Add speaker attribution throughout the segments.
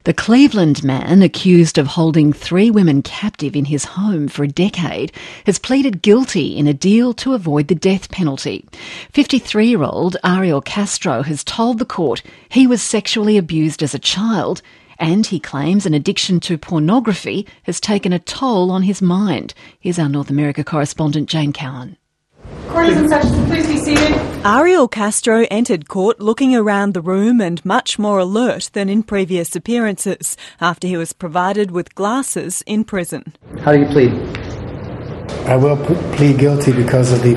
Speaker 1: The Cleveland man, accused of holding 3 women captive in his home for a decade, has pleaded guilty in a deal to avoid the death penalty. 53-year-old Ariel Castro has told the court he was sexually abused as a child, and he claims an addiction to pornography has taken a toll on his mind. Here's our North America correspondent Jane Cowan.
Speaker 2: Court is in session. Please be seated.
Speaker 3: Ariel Castro entered court looking around the room and much more alert than in previous appearances after he was provided with glasses in prison.
Speaker 4: How do you plead?
Speaker 5: I will plead guilty because of the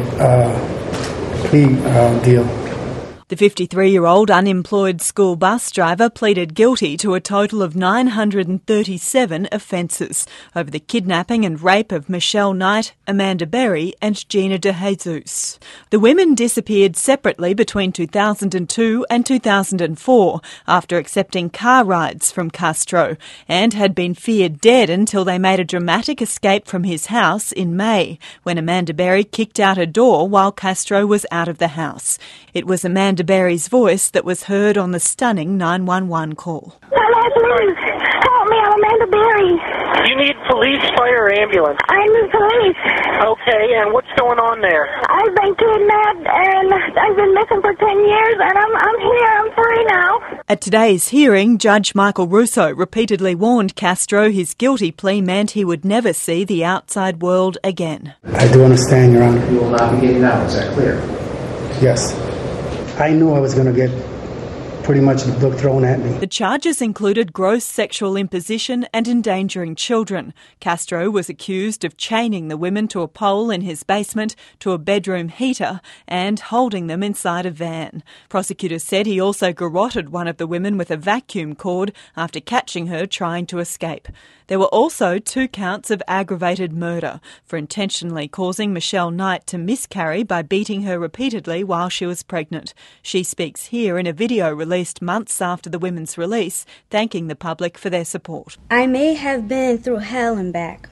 Speaker 5: plea deal.
Speaker 3: The 53-year-old unemployed school bus driver pleaded guilty to a total of 937 offences over the kidnapping and rape of Michelle Knight, Amanda Berry and Gina De Jesus. The women disappeared separately between 2002 and 2004 after accepting car rides from Castro and had been feared dead until they made a dramatic escape from his house in May when Amanda Berry kicked out her door while Castro was out of the house. It was Amanda Berry's voice that was heard on the stunning 911 call.
Speaker 6: Hello, please. Help me, I'm Amanda Berry.
Speaker 7: You need police, fire, or ambulance?
Speaker 6: I need police.
Speaker 7: Okay, and what's going on there?
Speaker 6: I've been kidnapped and I've been missing for 10 years and I'm here, I'm free now.
Speaker 3: At today's hearing, Judge Michael Russo repeatedly warned Castro his guilty plea meant he would never see the outside world again.
Speaker 5: I do understand, Your Honor.
Speaker 4: You will not be getting out, is that clear?
Speaker 5: Yes. I knew I was going to get pretty much the book thrown at me.
Speaker 3: The charges included gross sexual imposition and endangering children. Castro was accused of chaining the women to a pole in his basement, to a bedroom heater, and holding them inside a van. Prosecutors said he also garroted one of the women with a vacuum cord after catching her trying to escape. There were also 2 counts of aggravated murder for intentionally causing Michelle Knight to miscarry by beating her repeatedly while she was pregnant. She speaks here in a video released months after the women's release, thanking the public for their support.
Speaker 8: I may have been through hell and back,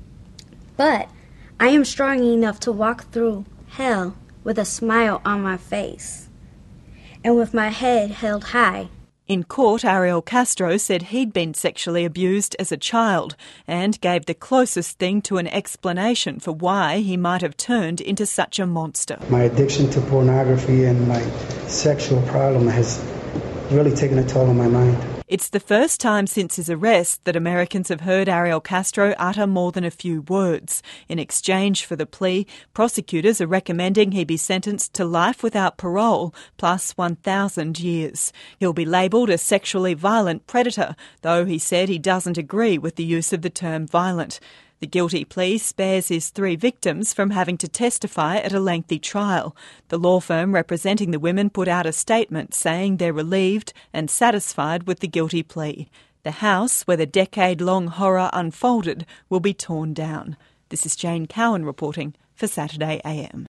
Speaker 8: but I am strong enough to walk through hell with a smile on my face and with my head held high.
Speaker 3: In court, Ariel Castro said he'd been sexually abused as a child and gave the closest thing to an explanation for why he might have turned into such a monster.
Speaker 5: My addiction to pornography and my sexual problem has really taken a toll on my mind.
Speaker 3: It's the first time since his arrest that Americans have heard Ariel Castro utter more than a few words. In exchange for the plea, prosecutors are recommending he be sentenced to life without parole plus 1,000 years. He'll be labelled a sexually violent predator, though he said he doesn't agree with the use of the term violent. The guilty plea spares his 3 victims from having to testify at a lengthy trial. The law firm representing the women put out a statement saying they're relieved and satisfied with the guilty plea. The house where the decade-long horror unfolded will be torn down. This is Jane Cowan reporting for Saturday AM.